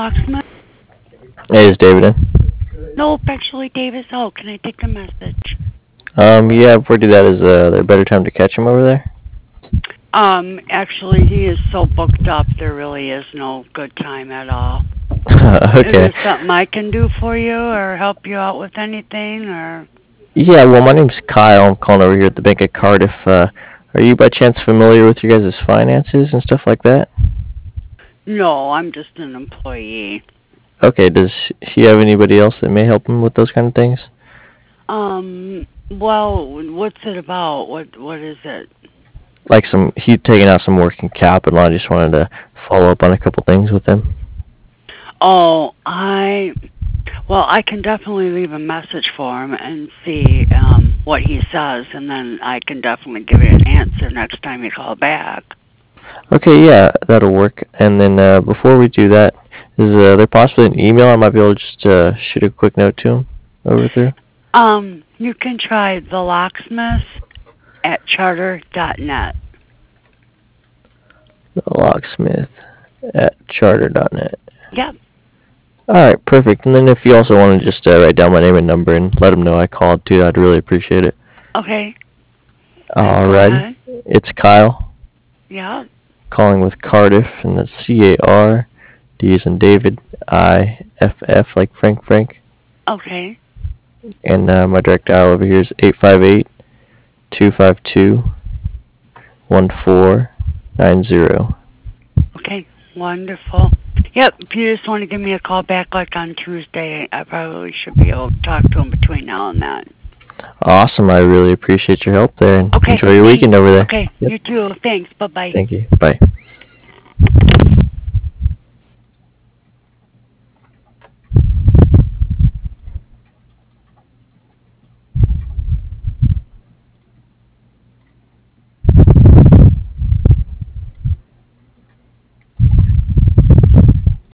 locksmith? Hey, is David in? Nope, actually, Dave is out. Can I take the message? Yeah, before we do that, is there a better time to catch him over there? Actually, he is so booked up, there really is no good time at all. Is Okay. there something I can do for you or help you out with anything, or? Yeah, well, my name's Kyle. I'm calling over here at the Bank of Cardiff. Are you by chance familiar with your guys' finances and stuff like that? No, I'm just an employee. Okay, does he have anybody else that may help him with those kind of things? Well, what's it about? What is it? Like he taking out some working capital. I just wanted to follow up on a couple things with him. Oh, well, I can definitely leave a message for him and see what he says, and then I can definitely give you an answer next time you call back. Okay, yeah, that'll work. And then before we do that, is there possibly an email I might be able to just shoot a quick note to him over through? You can try the locksmith at charter.net. The locksmith at charter.net. Yep. All right, perfect. And then if you also want to just write down my name and number and let him know I called too, I'd really appreciate it. Okay. All Go right, ahead. it's Kyle Yeah. calling with Cardiff, and that's CAR, D as in David, IFF like Frank. Okay. And my direct dial over here is 858-252-1490. Okay. Wonderful. Yep. If you just want to give me a call back like on Tuesday, I probably should be able to talk to him between now and then. Awesome, I really appreciate your help there, and Okay. enjoy your Thanks. weekend over there. Okay. Yep. You too. Thanks. Bye-bye. Thank you. Bye.